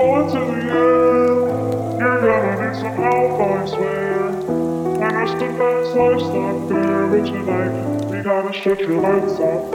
Going to the end, you're gonna need some help, I swear. When I step back, life's not fair, but tonight we gotta shut your lights off.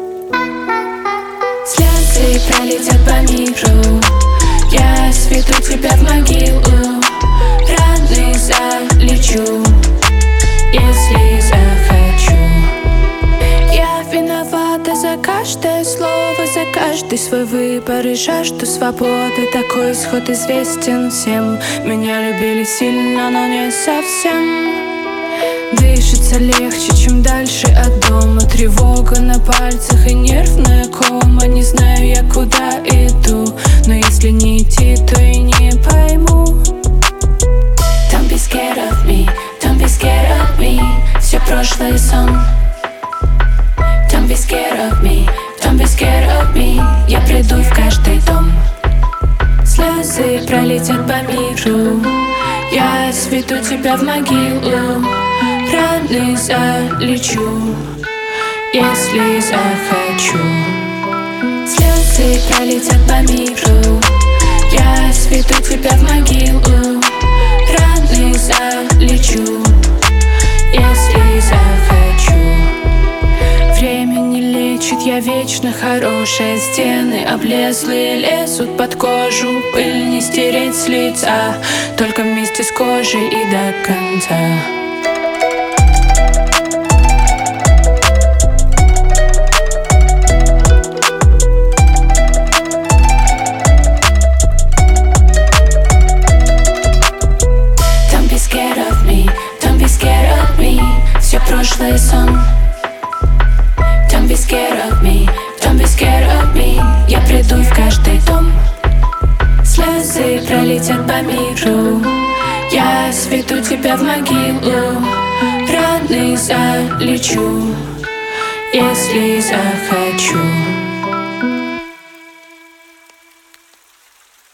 Слезы пролетят по миру, я сведу тебя в могилу. Раны залечу, если захочу. Я виновата за каждое слово, за каждый свой выбор и жажду свободы. Такой исход известен всем. Меня любили сильно, но не совсем. Дышится легче, чем дальше от дома. Тревога на пальцах и нервная кома. Не знаю я, куда иду, но если не идти, то и не пойму. Don't be scared of me, don't be scared of me. Все прошлое сон. Don't be scared of me, don't be scared of me. Я приду в каждый дом. Слезы пролетят по миру, я сведу тебя в могилу. Раны залечу, если захочу. Слезы пролетят по миру, я сведу тебя в могилу. Раны залечу, если захочу. Время не лечит, я вечно хорошая. Стены облезлые лезут под кожу. Пыль не стереть с лица, только вместе с кожей и до конца. Все прошлое сон. Don't be scared of me, don't be scared of me. Я приду в каждый дом. Слезы пролетят по миру, я сведу тебя в могилу. Раны залечу, если захочу.